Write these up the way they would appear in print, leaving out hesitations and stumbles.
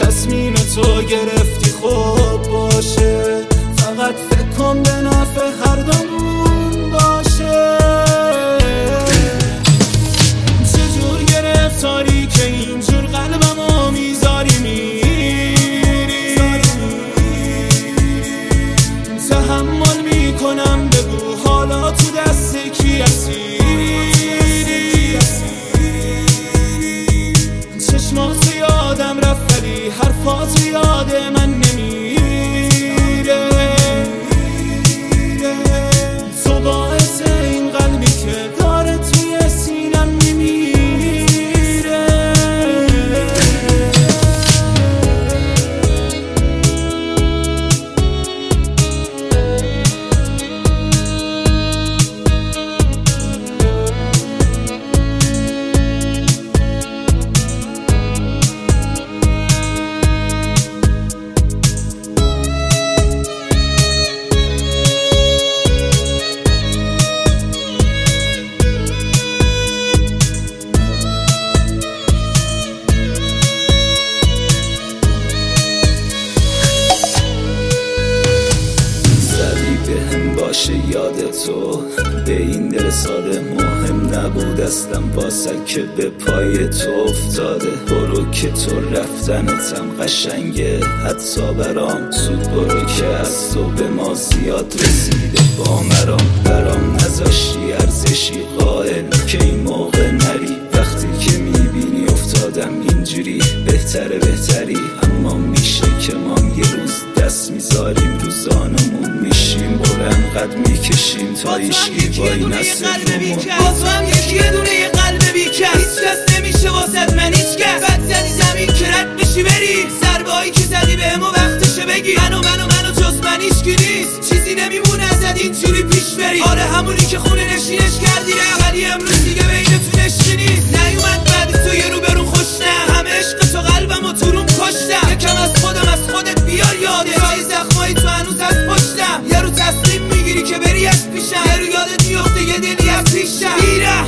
تصمیم تو گرفتی خوب باشه، فقط فکر کن به نفع هر دومون باشه. چجور گرفتاری که اینجور قلبمو میذاری میری، تحمل میکنم بگو حالا تو دست کی اسیری، چشمات یادم رفت ولی حرفات یاد من نمیره، تو باعث این قلبی که داره توی سینم میمیره. باشه یاد تو به این دل ساده مهم نبود اصلا واسه که به پای تو افتاده. برو که تو رفتنتم قشنگه حتی برام، زود برو که از تو به ما زیاد رسیده با برام نذاشتی ارزشی قائل که این موقع نری، وقتی که میبینی افتادم اینجوری بهتری، اما میشه که ما یه روز دست میذاریم روزانمون میشیم بلند قد میکشیم تا ایشگی وای نسه رومون. با تو هم یکی یه دونه یه قلب بیکس، هیچ کس نمیشه واسد من هیچ کس، بد زدی زمین که رد بشی بری، ضربه هایی که زدی بهمو وقتشه بگی منو جز من هیچکی نیست، چیزی نمیمونه ازت اینجوری پیش بری. آره همونی که خونه نشینش کردی نه، ولی امروز دیگه بینتون عشقی نیست، نیومد بعد تو یه روبرون خوش نه، همه عشق تو قلبمو تو روم کشتم، یکم از خودت بیار یاده، جای زخمایی تو هنوز از پشتم، یه رو تصمیم میگیری که بری از پیشم، یه رو یادت میفته یه دلی از پیشم، میره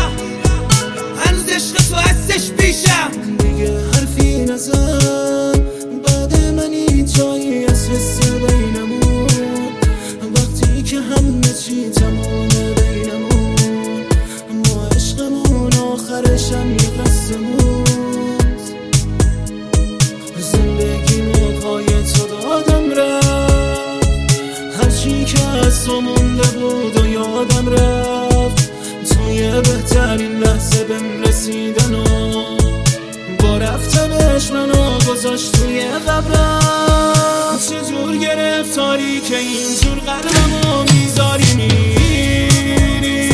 هنوز عشق تو هستش پیشم. دیگه حرفی نزن بعد منی جایی از حس بینمون، وقتی که همه چی تمامه بینمون، اما عشقمون آخرش هم یه قسمون، زندگیمو پای تو دادم رفت، هرچی که از تو مونده بود و یادم رفت، توی بهترین لحظه بهم رسیدن و با رفتنش منو گذاشت توی قبرم. چجور گرفتاری که اینجور قلبمو میذاری میری،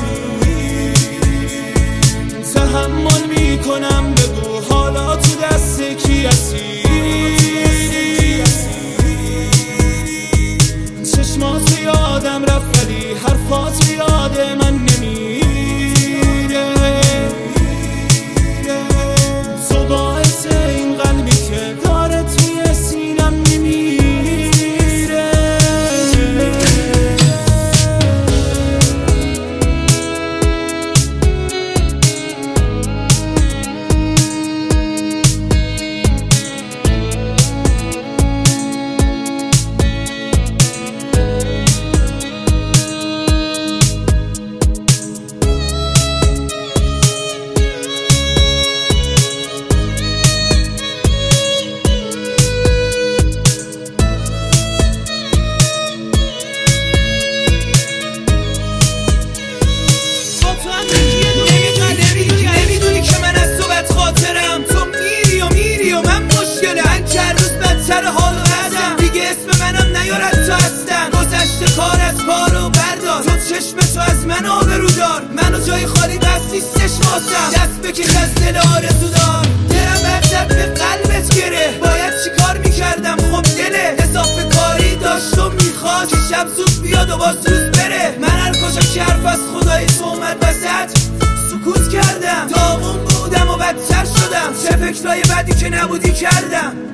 تحمل میکنم بگو حالا تو دست کی اسیری، چشمات یادم رفت ولی حرفات یاد من نمیره، تو باعث این قلبی که داره توی سینم میمیره. کار از پارو بردار، تو چشم تو از من آبرو دار، منو جای خالی بس نیستش واسم، دست بکش از دل آرزو دار، دلم برزد به قلبت گره، باید چی کار میکردم خب دله، اضافه کاری داشت و میخواد که شب زود بیاد و باز روز بره، من هر کجا که حرف از خدای تو اومد وسط سکوت کردم، داغون بودم و بدتر شدم، چه فکرای بدی که نبودی کردم.